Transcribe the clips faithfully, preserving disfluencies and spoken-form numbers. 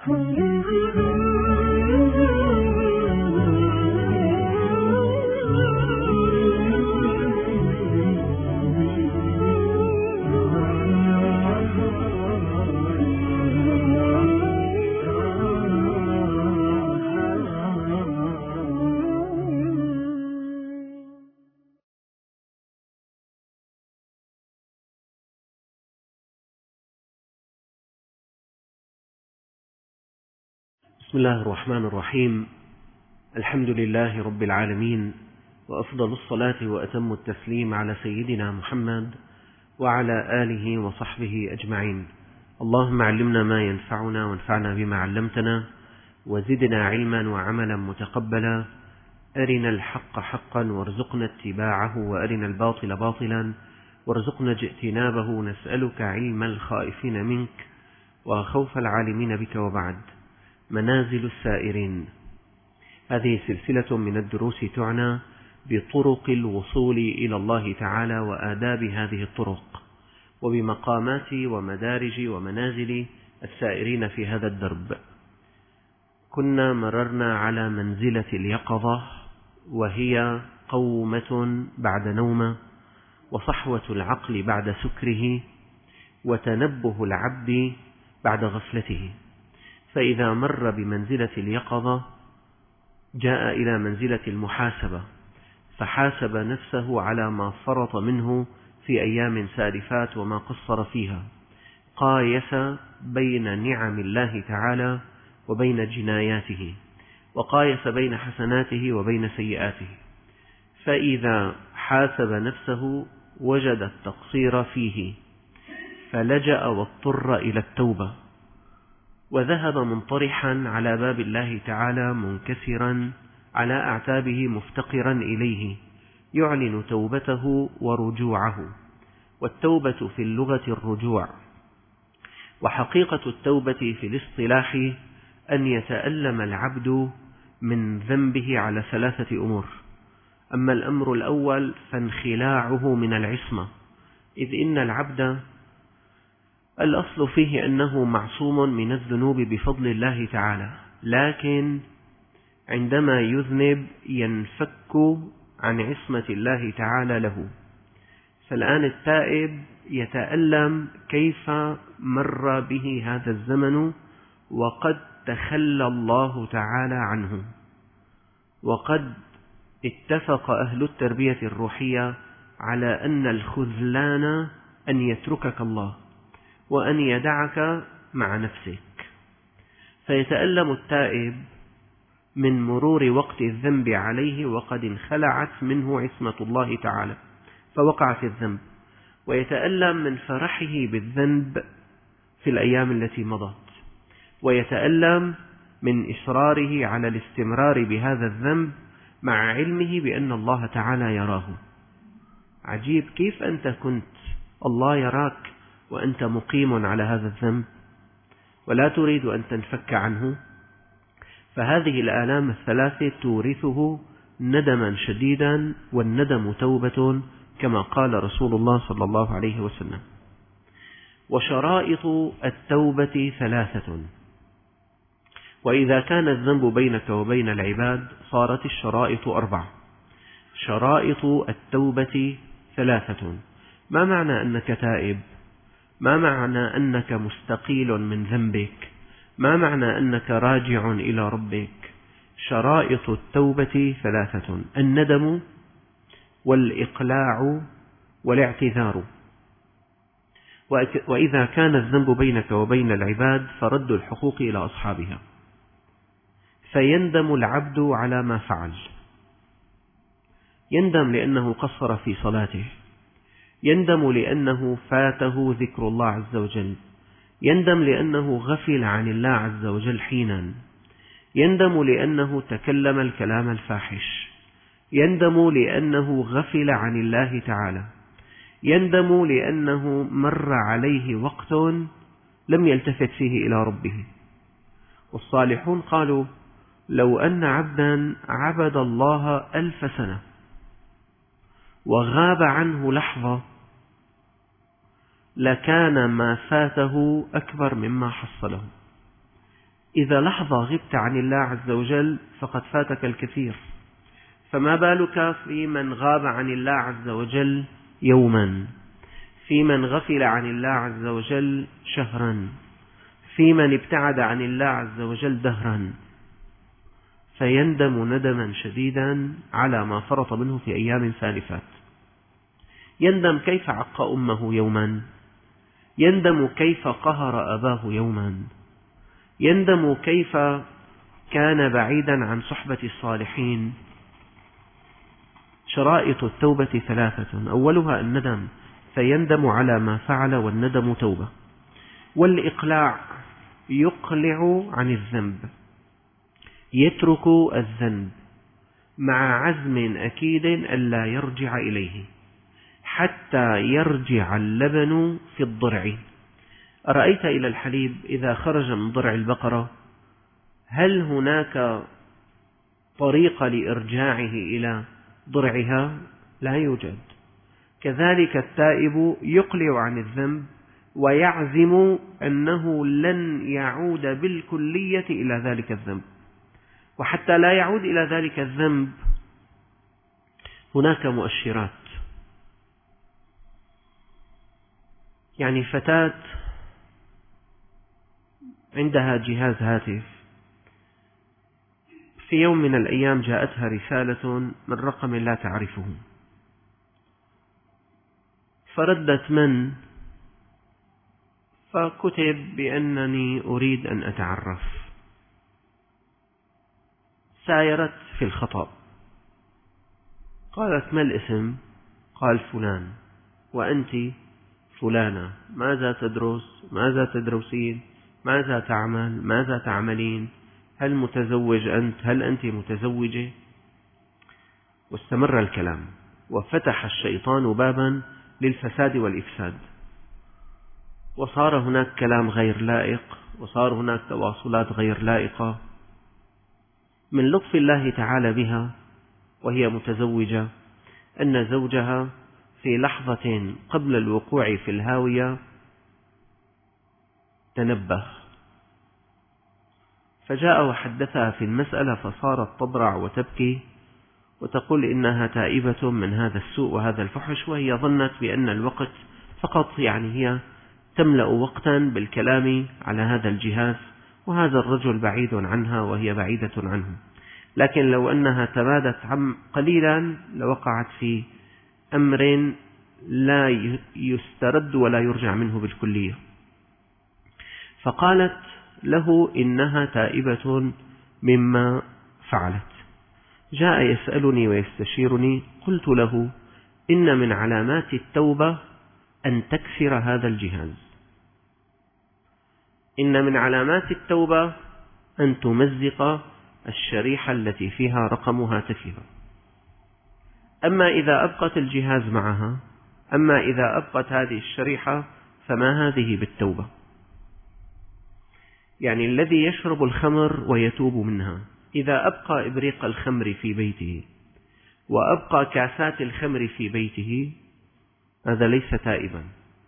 بسم الله الرحمن الرحيم. الحمد لله رب العالمين، وأفضل الصلاة وأتم التسليم على سيدنا محمد وعلى آله وصحبه أجمعين. اللهم علمنا ما ينفعنا وانفعنا بما علمتنا، وزدنا علما وعملا متقبلا. أرنا الحق حقا وارزقنا اتباعه، وأرنا الباطل باطلا وارزقنا اجتنابه. نسألك علم الخائفين منك وخوف العالمين بك. وبعد، منازل السائرين. هذه سلسلة من الدروس تعنى بطرق الوصول إلى الله تعالى وآداب هذه الطرق، وبمقامات ومدارج ومنازل السائرين في هذا الدرب. كنا مررنا على منزلة اليقظة، وهي قومة بعد نومة، وصحوة العقل بعد سكره، وتنبه العبد بعد غفلته. فإذا مر بمنزلة اليقظة جاء إلى منزلة المحاسبة، فحاسب نفسه على ما فرط منه في أيام سالفات وما قصر فيها. قايس بين نعم الله تعالى وبين جناياته، وقايس بين حسناته وبين سيئاته. فإذا حاسب نفسه وجد التقصير فيه، فلجأ واضطر إلى التوبة، وذهب منطرحا على باب الله تعالى منكسرا على أعتابه مفتقرا إليه، يعلن توبته ورجوعه. والتوبة في اللغة الرجوع، وحقيقة التوبة في الاصطلاح أن يتألم العبد من ذنبه على ثلاثة أمور. أما الأمر الأول فانخلاعه من العصمة، إذ إن العبد الأصل فيه أنه معصوم من الذنوب بفضل الله تعالى، لكن عندما يذنب ينفك عن عصمة الله تعالى له. فالآن التائب يتألم كيف مر به هذا الزمن وقد تخلى الله تعالى عنه. وقد اتفق أهل التربية الروحية على أن الخذلان أن يتركك الله وأن يدعك مع نفسك. فيتألم التائب من مرور وقت الذنب عليه وقد انخلعت منه عصمة الله تعالى فوقع في الذنب، ويتألم من فرحه بالذنب في الأيام التي مضت، ويتألم من إصراره على الاستمرار بهذا الذنب مع علمه بأن الله تعالى يراه. عجيب، كيف أنت كنت الله يراك وأنت مقيم على هذا الذنب ولا تريد أن تنفك عنه؟ فهذه الآلام الثلاثة تورثه ندما شديدا، والندم توبة كما قال رسول الله صلى الله عليه وسلم. وشرائط التوبة ثلاثة، وإذا كان الذنب بينك وبين العباد صارت الشرائط أربعة. شرائط التوبة ثلاثة. ما معنى أنك تائب؟ ما معنى أنك مستقيل من ذنبك؟ ما معنى أنك راجع إلى ربك؟ شرائط التوبة ثلاثة: الندم والإقلاع والاعتذار. وإذا كان الذنب بينك وبين العباد فرد الحقوق إلى أصحابها، فيندم العبد على ما فعل. يندم لأنه قصر في صلاته، يندم لأنه فاته ذكر الله عز وجل، يندم لأنه غفل عن الله عز وجل حينا، يندم لأنه تكلم الكلام الفاحش، يندم لأنه غفل عن الله تعالى، يندم لأنه مر عليه وقت لم يلتفت فيه إلى ربه. والصالحون قالوا: لو أن عبدا عبد الله ألف سنة وغاب عنه لحظة لكان ما فاته أكبر مما حصله. إذا لحظة غبت عن الله عز وجل فقد فاتك الكثير، فما بالك في من غاب عن الله عز وجل يوما، في من غفل عن الله عز وجل شهرا، في من ابتعد عن الله عز وجل دهرا، فيندم ندما شديدا على ما فرط منه في أيام سالفات. يندم كيف عق أمه يوما، يندم كيف قهر أباه يوما، يندم كيف كان بعيدا عن صحبة الصالحين. شرائط التوبة ثلاثة: أولها الندم، فيندم على ما فعل، والندم توبة. والإقلاع يقلع عن الذنب، يترك الذنب مع عزم أكيد ألا يرجع إليه حتى يرجع اللبن في الضرع. أرأيت إلى الحليب إذا خرج من ضرع البقرة هل هناك طريقة لإرجاعه إلى ضرعها؟ لا يوجد. كذلك التائب يقلع عن الذنب ويعزم أنه لن يعود بالكلية إلى ذلك الذنب. وحتى لا يعود إلى ذلك الذنب هناك مؤشرات. يعني فتاة عندها جهاز هاتف، في يوم من الأيام جاءتها رسالة من رقم لا تعرفه، فردت من، فكتب بأنني أريد أن أتعرف. سايرت في الخطأ، قالت: ما الاسم؟ قال: فلان. وأنت فلانة، ماذا تدرس؟ ماذا تدرسين؟ ماذا تعمل؟ ماذا تعملين؟ هل متزوج أنت؟ هل أنت متزوجة؟ واستمر الكلام، وفتح الشيطان بابا للفساد والإفساد، وصار هناك كلام غير لائق، وصار هناك تواصلات غير لائقة. من لطف الله تعالى بها وهي متزوجة أن زوجها في لحظة قبل الوقوع في الهاوية تنبه، فجاء وحدثها في المسألة، فصارت تضرع وتبكي وتقول إنها تائبة من هذا السوء وهذا الفحش، وهي ظنت بأن الوقت فقط، يعني هي تملأ وقتا بالكلام على هذا الجهاز، وهذا الرجل بعيد عنها وهي بعيدة عنه. لكن لو أنها تمادت قليلا لوقعت في أمر لا يسترد ولا يرجع منه بالكلية. فقالت له إنها تائبة مما فعلت. جاء يسألني ويستشيرني، قلت له: إن من علامات التوبة أن تكسر هذا الجهاز، إن من علامات التوبة أن تمزق الشريحة التي فيها رقم هاتفها. أما إذا أبقت الجهاز معها، أما إذا أبقت هذه الشريحة فما هذه بالتوبة. يعني الذي يشرب الخمر ويتوب منها، إذا أبقى إبريق الخمر في بيته وأبقى كاسات الخمر في بيته هذا ليس تائبا.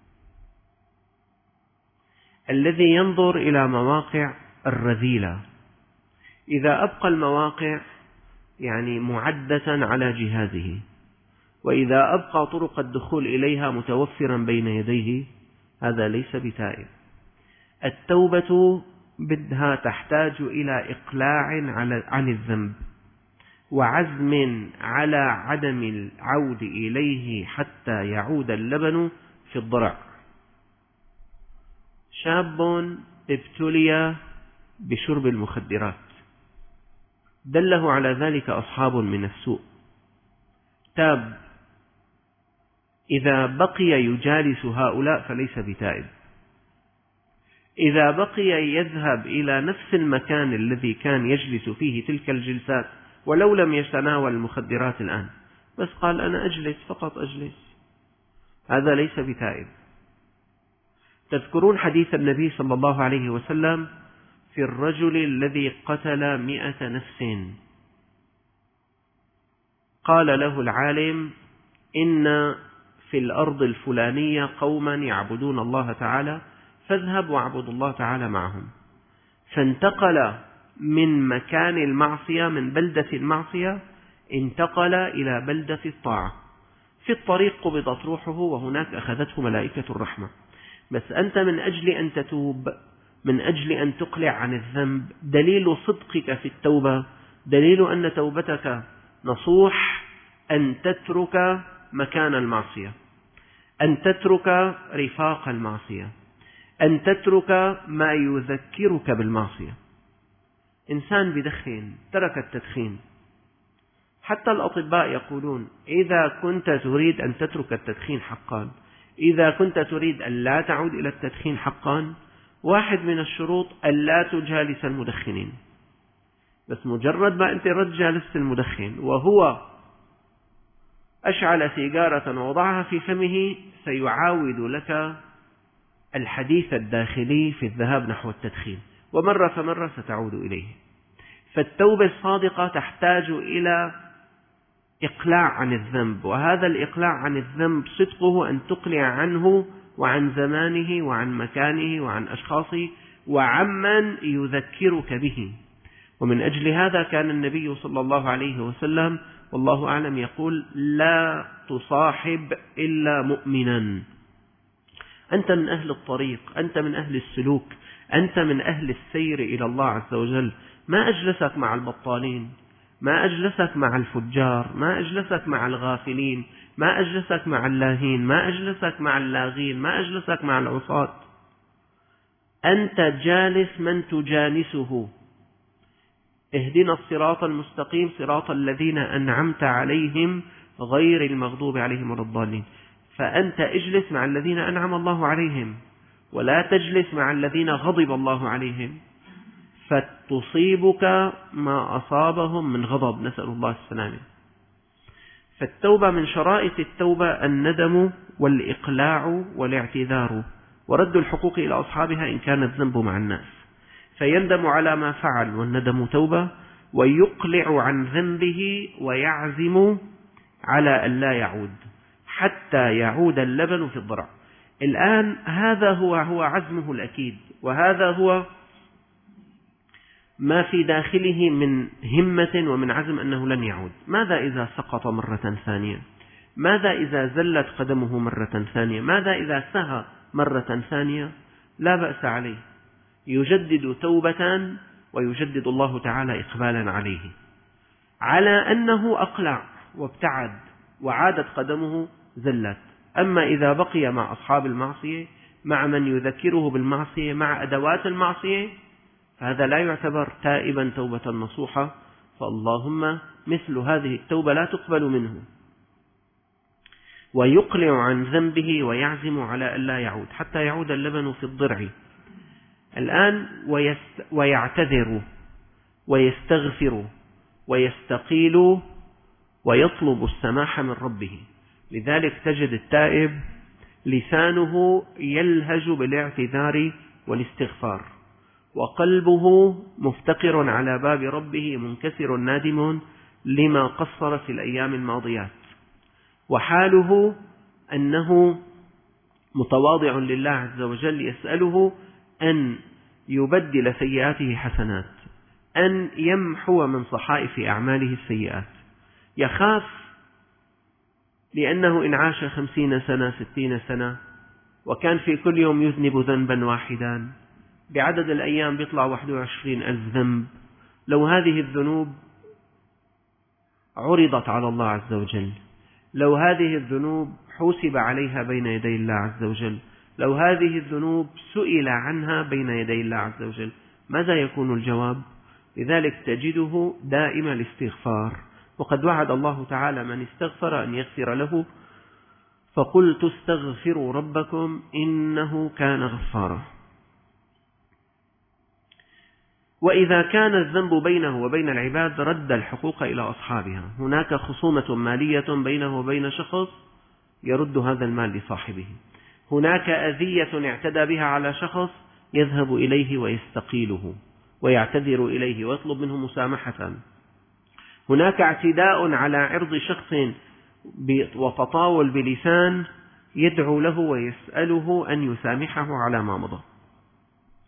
الذي ينظر إلى مواقع الرذيلة، إذا أبقى المواقع يعني معدة على جهازه، وإذا أبقى طرق الدخول إليها متوفرا بين يديه، هذا ليس بتائب. التوبة بدها تحتاج إلى إقلاع عن الذنب وعزم على عدم العود إليه حتى يعود اللبن في الضرع. شاب ابتلي بشرب المخدرات، دله على ذلك أصحاب من السوء، تاب، إذا بقي يجالس هؤلاء فليس بتائب. إذا بقي يذهب إلى نفس المكان الذي كان يجلس فيه تلك الجلسات ولو لم يتناول المخدرات الآن، بس قال أنا أجلس فقط أجلس، هذا ليس بتائب. تذكرون حديث النبي صلى الله عليه وسلم في الرجل الذي قتل مئة نفس، قال له العالم: إن في الأرض الفلانية قوما يعبدون الله تعالى، فاذهب واعبد الله تعالى معهم. فانتقل من مكان المعصية، من بلدة المعصية انتقل إلى بلدة الطاعة. في الطريق قبضت روحه وهناك أخذته ملائكة الرحمة. بس أنت من أجل أن تتوب، من أجل أن تقلع عن الذنب، دليل صدقك في التوبة، دليل أن توبتك نصوح، أن تترك مكان المعصية، أن تترك رفاق المعصية، أن تترك ما يذكرك بالمعصية. إنسان بدخن ترك التدخين، حتى الأطباء يقولون إذا كنت تريد أن تترك التدخين حقا، إذا كنت تريد أن لا تعود إلى التدخين حقا، واحد من الشروط ألا تجالس المدخنين. بس مجرد ما أنت رد جالست المدخن وهو أشعل سيجارة ووضعها في فمه، سيعاود لك الحديث الداخلي في الذهاب نحو التدخين، ومرة فمرة ستعود إليه. فالتوبة الصادقة تحتاج إلى إقلاع عن الذنب، وهذا الإقلاع عن الذنب صدقه أن تقلع عنه وعن زمانه وعن مكانه وعن أشخاصه وعمن يذكرك به. ومن أجل هذا كان النبي صلى الله عليه وسلم والله أعلم يقول: لا تصاحب إلا مؤمنا. أنت من أهل الطريق، أنت من أهل السلوك، أنت من أهل السير إلى الله عز وجل. ما أجلسك مع البطالين، ما أجلسك مع الفجار، ما أجلسك مع الغافلين، ما أجلسك مع اللاهين، ما أجلسك مع اللاغين، ما أجلسك مع العصاة. أنت جالس من تجالسه. اهدنا الصراط المستقيم صراط الذين أنعمت عليهم غير المغضوب عليهم ولا الضالين. فأنت اجلس مع الذين أنعم الله عليهم، ولا تجلس مع الذين غضب الله عليهم فتصيبك ما أصابهم من غضب، نسأل الله السلامة. فالتوبة من شرائط التوبة الندم والإقلاع والاعتذار ورد الحقوق إلى أصحابها إن كان الذنب مع الناس. فيندم على ما فعل، والندم توبة، ويقلع عن ذنبه ويعزم على أن لا يعود حتى يعود اللبن في الضرع. الآن هذا هو هو عزمه الأكيد، وهذا هو ما في داخله من همة ومن عزم أنه لن يعود. ماذا إذا سقط مرة ثانية؟ ماذا إذا زلت قدمه مرة ثانية؟ ماذا إذا سهى مرة ثانية؟ لا بأس عليه، يجدد توبة ويجدد الله تعالى إقبالا عليه، على أنه أقلع وابتعد وعادت قدمه زلت. أما إذا بقي مع أصحاب المعصية، مع من يذكره بالمعصية، مع أدوات المعصية، فهذا لا يعتبر تائبا توبة نصوحة. فاللهم مثل هذه التوبة لا تقبل منه. ويقلع عن ذنبه ويعزم على أن لا يعود حتى يعود اللبن في الضرع. الآن ويعتذر ويستغفر ويستقيل ويطلب السماح من ربه. لذلك تجد التائب لسانه يلهج بالاعتذار والاستغفار، وقلبه مفتقر على باب ربه منكسر نادم لما قصر في الأيام الماضيات، وحاله أنه متواضع لله عز وجل يسأله أن يبدل سيئاته حسنات، أن يمحو من صحائف أعماله السيئات. يخاف لأنه إن عاش خمسين سنة ستين سنة وكان في كل يوم يذنب ذنبا واحدا، بعدد الأيام بيطلع واحد وعشرين ألف ذنب. لو هذه الذنوب عرضت على الله عز وجل، لو هذه الذنوب حوسب عليها بين يدي الله عز وجل، لو هذه الذنوب سئل عنها بين يدي الله عز وجل، ماذا يكون الجواب؟ لذلك تجده دائم الاستغفار. وقد وعد الله تعالى من استغفر أن يغفر له، فقلت استغفروا ربكم إنه كان غفارا. وإذا كان الذنب بينه وبين العباد رد الحقوق إلى أصحابها. هناك خصومة مالية بينه وبين شخص، يرد هذا المال لصاحبه. هناك أذية اعتدى بها على شخص، يذهب إليه ويستقيله ويعتذر إليه ويطلب منه مسامحة. هناك اعتداء على عرض شخص وتطاول بلسان، يدعو له ويسأله أن يسامحه على ما مضى.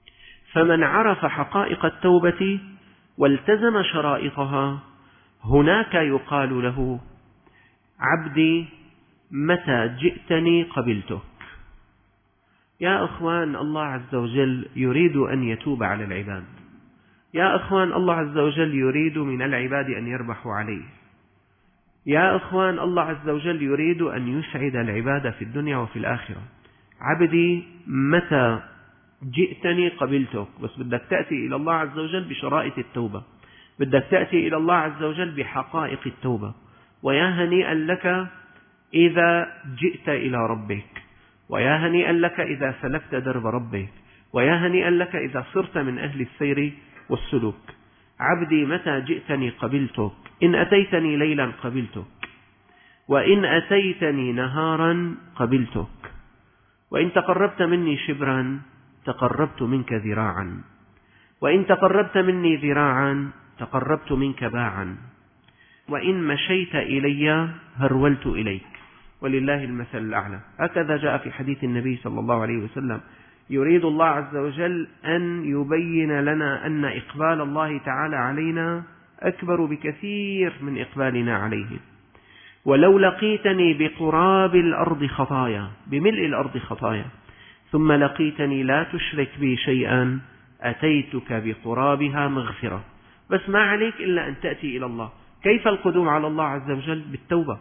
فمن عرف حقائق التوبة والتزم شرائطها هناك يقال له: عبدي متى جئتني قبلتك. يا أخوان، الله عز وجل يريد أن يتوب على العباد. يا أخوان، الله عز وجل يريد من العباد أن يربحوا عليه. يا أخوان، الله عز وجل يريد أن يسعد العباد في الدنيا وفي الآخرة. عبدي متى جئتني قبلتك، بس بدك تأتي إلى الله عز وجل بشرائط التوبة، بدك تأتي إلى الله عز وجل بحقائق التوبة. ويا هنيئا لك إذا جئت إلى ربك، ويا هنيئا لك إذا سلكت درب ربك، ويا هنيئا لك إذا صرت من أهل السير والسلوك. عبدي متى جئتني قبلتك، إن أتيتني ليلا قبلتك، وإن أتيتني نهارا قبلتك، وإن تقربت مني شبرا تقربت منك ذراعا، وإن تقربت مني ذراعا تقربت منك باعا، وإن مشيت إلي هرولت إليك، ولله المثل الأعلى. هكذا جاء في حديث النبي صلى الله عليه وسلم. يريد الله عز وجل أن يبين لنا أن إقبال الله تعالى علينا أكبر بكثير من إقبالنا عليه. ولو لقيتني بقراب الأرض خطايا، بملء الأرض خطايا، ثم لقيتني لا تشرك بي شيئا أتيتك بقرابها مغفرة. بس ما عليك إلا أن تأتي إلى الله. كيف القدوم على الله عز وجل؟ بالتوبة.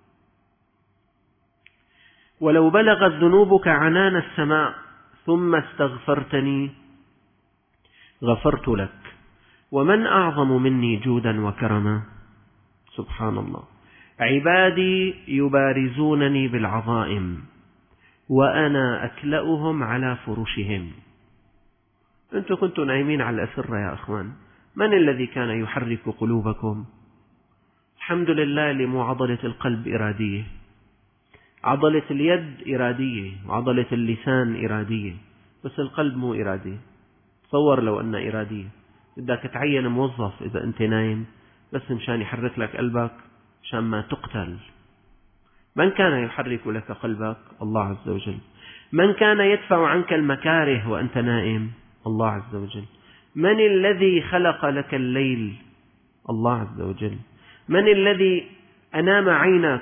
ولو بلغت ذنوبك عنان السماء ثم استغفرتني غفرت لك، ومن أعظم مني جودا وكرما؟ سبحان الله. عبادي يبارزونني بالعظائم وأنا أكلأهم على فرشهم. أنتم كنتم نايمين على الأسرة يا أخوان. من الذي كان يحرك قلوبكم؟ الحمد لله لمو عضلة القلب إرادية، عضلة اليد إرادية، وعضلة اللسان إرادية، بس القلب مو إرادي. تصور لو أنها إرادية، بدك تعين موظف إذا أنت نايم بس مشان يحرك لك قلبك مشان ما تقتل. من كان يحرك لك قلبك؟ الله عز وجل. من كان يدفع عنك المكاره وأنت نائم؟ الله عز وجل. من الذي خلق لك الليل؟ الله عز وجل. من الذي أنام عينك؟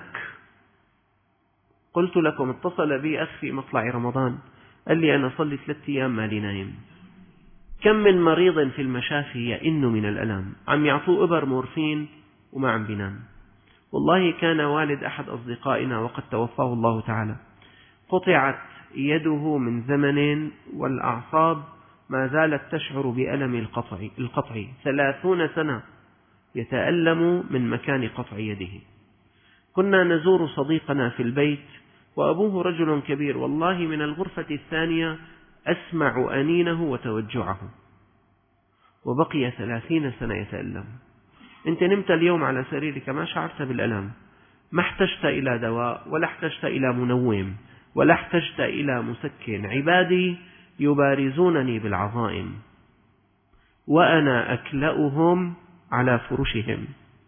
قلت لكم اتصل بي أخ في مطلع رمضان قال لي أنا صلي ثلاثة أيام ما لي نايم. كم من مريض في المشافي يئن من الألم، عم يعطوه إبر مورفين وما عم بينام. والله كان والد أحد أصدقائنا وقد توفاه الله تعالى، قطعت يده من زمن والأعصاب ما زالت تشعر بألم القطع القطع ثلاثون سنة يتألم من مكان قطع يده. كنا نزور صديقنا في البيت وأبوه رجل كبير، والله من الغرفة الثانية أسمع أنينه وتوجعه، وبقي ثلاثين سنة يتألم. أنت نمت اليوم على سريرك ما شعرت بالألم، ما احتجت إلى دواء ولا احتجت إلى منوم ولا احتجت إلى مسكن. عبادي يبارزونني بالعظائم وأنا أكلأهم على فرشهم.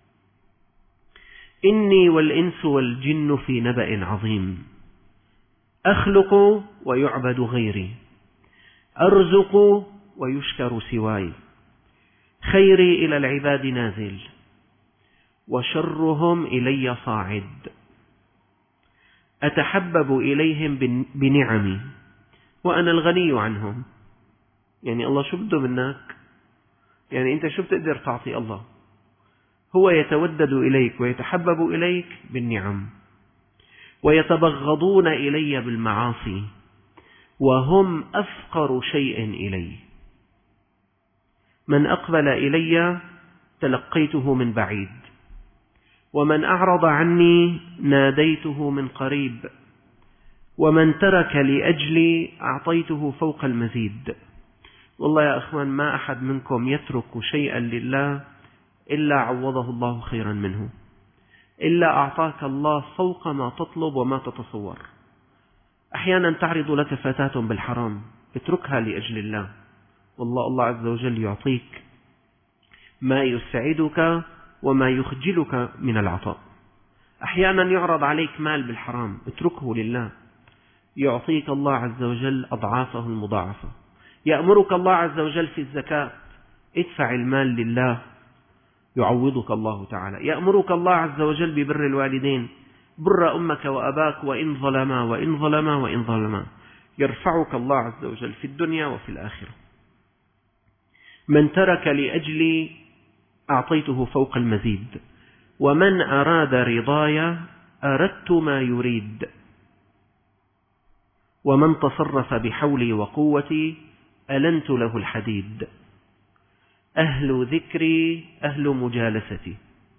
إني والإنس والجن في نبأ عظيم، أخلق ويعبد غيري، أرزق ويشكر سواي، خيري إلى العباد نازل وشرهم إلي صاعد، أتحبب إليهم بنعمي وأنا الغني عنهم. يعني الله شو بده منك؟ يعني أنت شو بتقدر تعطي الله؟ هو يتودد إليك ويتحبب إليك بالنعم، ويتبغضون إلي بالمعاصي وهم أفقر شيء إلي. من أقبل إلي تلقيته من بعيد، ومن أعرض عني ناديته من قريب، ومن ترك لأجلي أعطيته فوق المزيد. والله يا أخوان ما أحد منكم يترك شيئا لله إلا عوضه الله خيرا منه، إلا أعطاك الله فوق ما تطلب وما تتصور. أحيانا تعرض لك فتاة بالحرام، اتركها لأجل الله، والله الله عز وجل يعطيك ما يسعدك وما يخجلك من العطاء. أحيانا يعرض عليك مال بالحرام، اتركه لله، يعطيك الله عز وجل أضعافه المضاعفة. يأمرك الله عز وجل في الزكاة، ادفع المال لله يعوضك الله تعالى. يأمرك الله عز وجل ببر الوالدين، بر أمك وأباك وإن ظلما وإن ظلما وإن ظلما، يرفعك الله عز وجل في الدنيا وفي الآخرة. من ترك لأجلي أعطيته فوق المزيد، ومن أراد رضاي أردت ما يريد، ومن تصرف بحولي وقوتي ألنت له الحديد. أهل ذكري أهل مجالستي،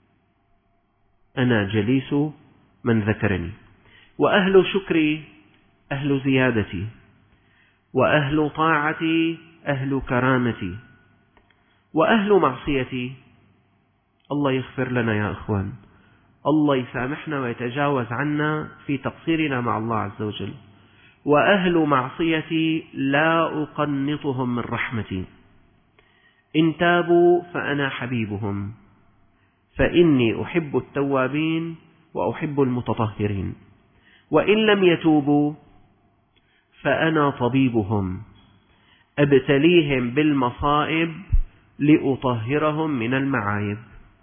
أنا جليس من ذكرني، وأهل شكري أهل زيادتي، وأهل طاعتي أهل كرامتي، وأهل معصيتي الله يغفر لنا يا أخوان، الله يسامحنا ويتجاوز عنا في تقصيرنا مع الله عز وجل، وأهل معصيتي لا أقنطهم من رحمتي، إن تابوا فأنا حبيبهم، فإني أحب التوابين وأحب المتطهرين، وإن لم يتوبوا فأنا طبيبهم، أبتليهم بالمصائب لأطهرهم من المعايب.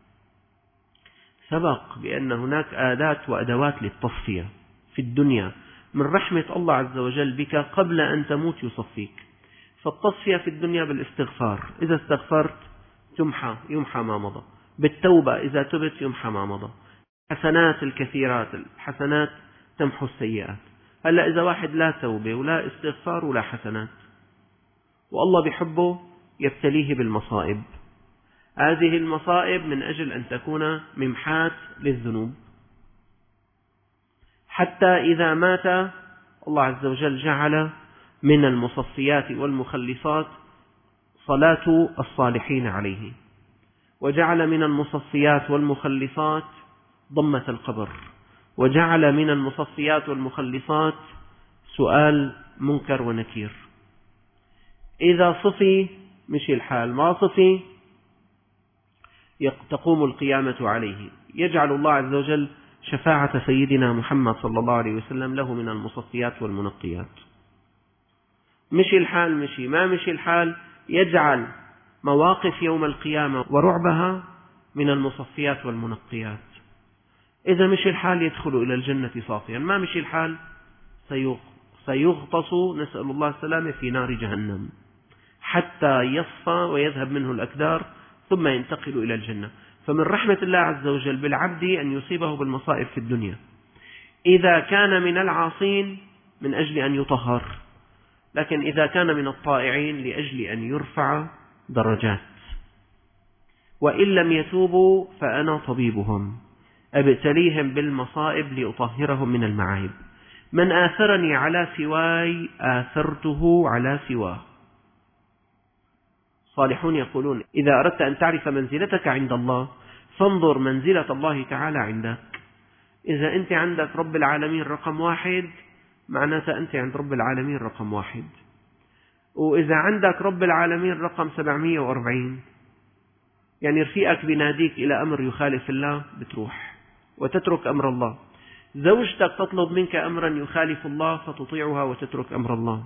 سبق بأن هناك آلات وأدوات للتصفية في الدنيا، من رحمة الله عز وجل بك قبل أن تموت يصفيك. فالتصفية في الدنيا بالاستغفار، إذا استغفرت تمحى يمحى ما مضى، بالتوبة إذا تبت يمحى ما مضى، حسنات الكثيرات، الحسنات تمحو السيئات. هلأ إذا واحد لا توبة ولا استغفار ولا حسنات، والله بحبه يبتليه بالمصائب، هذه المصائب من أجل أن تكون ممحاة للذنوب، حتى إذا مات الله عز وجل جعل من المصفيات والمخلصات صلاة الصالحين عليه، وجعل من المصفيات والمخلصات ضمة القبر، وجعل من المصفيات والمخلصات سؤال منكر ونكير. إذا صفي مشي الحال، ما صفي تقوم القيامة عليه. يجعل الله عز وجل شفاعة سيدنا محمد صلى الله عليه وسلم له من المصفيات والمنقيات. مشي الحال مشي، ما مشي الحال يجعل مواقف يوم القيامة ورعبها من المصفيات والمنقيات. إذا مشي الحال يدخل إلى الجنة صافيا، ما مشي الحال سيغطس نسأل الله السلامة في نار جهنم حتى يصفى ويذهب منه الأكدار ثم ينتقل إلى الجنة. فمن رحمة الله عز وجل بالعبد أن يصيبه بالمصائب في الدنيا إذا كان من العاصين من أجل أن يطهر، لكن إذا كان من الطائعين لأجل أن يرفع درجات. وإن لم يتوبوا فأنا طبيبهم، أبتليهم بالمصائب لأطهرهم من المعايب. من آثرني على سواي آثرته على سواه. صالحون يقولون إذا أردت أن تعرف منزلتك عند الله فانظر منزلة الله تعالى عندك. إذا أنت عندك رب العالمين رقم واحد معناته أنت عند رب العالمين رقم واحد، وإذا عندك رب العالمين رقم سبعمئة وأربعين يعني رفيقك بناديك إلى أمر يخالف الله بتروح وتترك أمر الله. زوجتك تطلب منك أمرا يخالف الله فتطيعها وتترك أمر الله.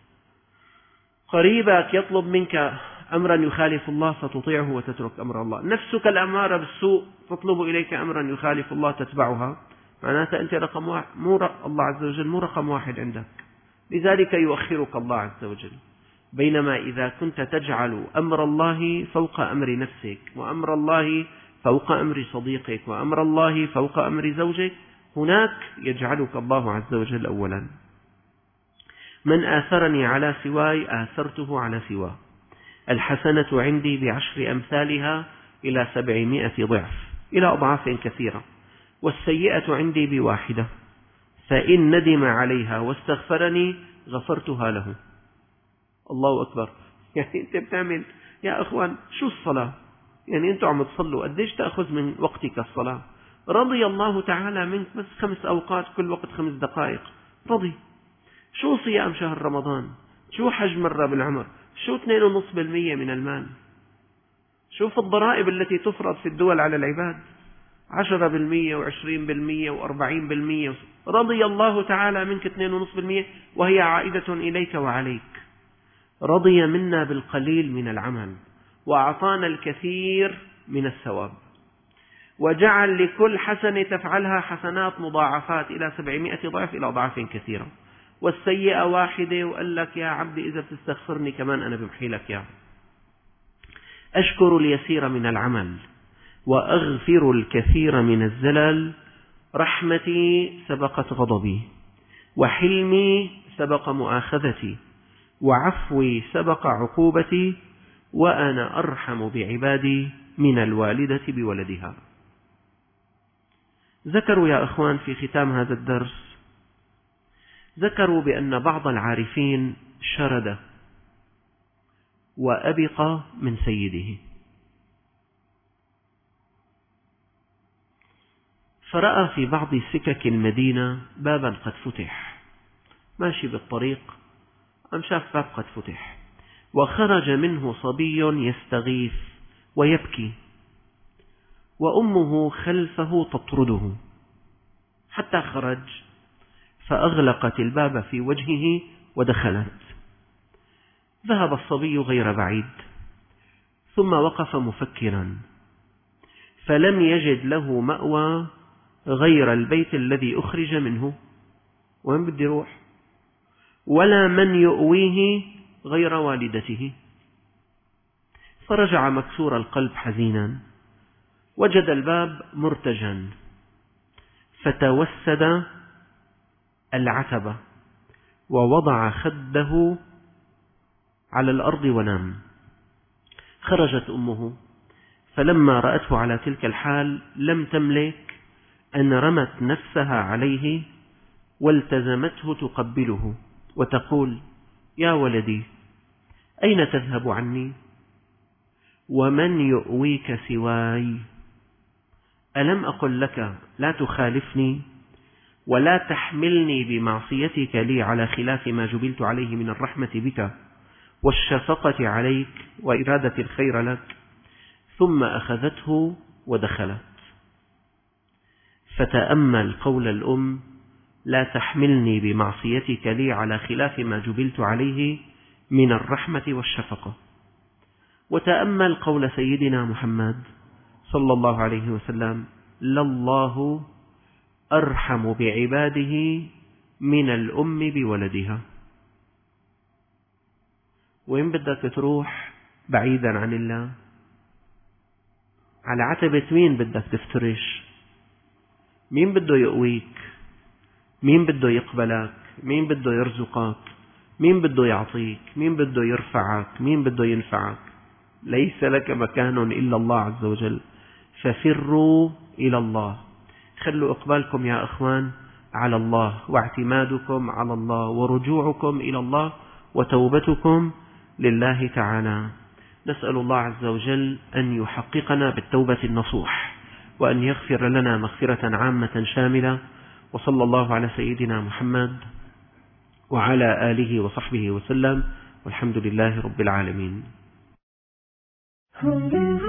قريبك يطلب منك أمرا يخالف الله فتطيعه وتترك أمر الله. نفسك الأمارة بالسوء تطلب إليك أمرا يخالف الله تتبعها، معناته أنت رقم واحد، مو الله عز وجل مو رقم واحد عندك، لذلك يؤخرك الله عز وجل. بينما إذا كنت تجعل أمر الله فوق أمر نفسك، وأمر الله فوق أمر صديقك، وأمر الله فوق أمر زوجك، هناك يجعلك الله عز وجل أولا. من آثرني على سواي آثرته على سواه. الحسنة عندي بعشر أمثالها إلى سبعمائة ضعف، إلى أضعاف كثيرة، والسيئة عندي بواحدة، فإن ندم عليها واستغفرني غفرتها له. الله أكبر. يعني أنت بتعمل يا أخوان شو الصلاة؟ يعني أنتوا عم تصلوا قديش تأخذ من وقتك الصلاة؟ رضي الله تعالى منك بس خمس أوقات كل وقت خمس دقائق، رضي. شو صيام شهر رمضان؟ شو حج مرة بالعمر؟ شو اثنين فاصلة خمسة بالمئة من المال؟ شوف الضرائب التي تفرض في الدول على العباد، عشرة بالمئة وعشرين بالمئة وأربعين بالمئة. رضي الله تعالى منك اثنين فاصلة خمسة بالمئة وهي عائدة إليك وعليك. رضي منا بالقليل من العمل وأعطانا الكثير من الثواب، وجعل لكل حسنة تفعلها حسنات مضاعفات إلى سبعمائة ضعف إلى أضعاف كثيرة، والسيئة واحدة وقال لك يا عبدي إذا بتستغفرني كمان أنا بمحي لك يا. أشكر اليسير من العمل وأغفر الكثير من الزلل، رحمتي سبقت غضبي، وحلمي سبق مؤاخذتي، وعفوي سبق عقوبتي، وأنا أرحم بعبادي من الوالدة بولدها. ذكروا يا أخوان في ختام هذا الدرس، ذكروا بأن بعض العارفين شرد وأبق من سيده، فرأى في بعض سكك المدينة بابا قد فتح، ماشي بالطريق أم شاف باب قد فتح، وخرج منه صبي يستغيث ويبكي، وأمه خلفه تطرده حتى خرج، فأغلقت الباب في وجهه ودخلت. ذهب الصبي غير بعيد، ثم وقف مفكرا، فلم يجد له مأوى غير البيت الذي أخرج منه، وين بدي روح؟ ولا من يؤويه غير والدته. فرجع مكسور القلب حزينا، وجد الباب مرتجا، فتوسد العتبة ووضع خده على الأرض ونام. خرجت أمه، فلما رأته على تلك الحال لم تملك أن رمت نفسها عليه والتزمته تقبله وتقول: يا ولدي، أين تذهب عني؟ ومن يؤويك سواي؟ ألم أقل لك لا تخالفني ولا تحملني بمعصيتك لي على خلاف ما جبلت عليه من الرحمة بك والشفقة عليك وإرادة الخير لك؟ ثم أخذته ودخلت. فتأمل قول الأم: لا تحملني بمعصيتك لي على خلاف ما جبلت عليه من الرحمة والشفقة. وتأمل قول سيدنا محمد صلى الله عليه وسلم: لله أرحم بعباده من الأم بولدها. وين بدك تروح بعيدا عن الله؟ على عتبة مين بدك تفترش؟ مين بده يقويك؟ مين بده يقبلك؟ مين بده يرزقك؟ مين بده يعطيك؟ مين بده يرفعك؟ مين بده ينفعك؟ ليس لك مكان إلا الله عز وجل، ففروا إلى الله. خلوا إقبالكم يا أخوان على الله، واعتمادكم على الله، ورجوعكم إلى الله، وتوبتكم لله تعالى. نسأل الله عز وجل أن يحققنا بالتوبة النصوح، وأن يغفر لنا مغفرة عامة شاملة. وصلى الله على سيدنا محمد وعلى آله وصحبه وسلم، والحمد لله رب العالمين.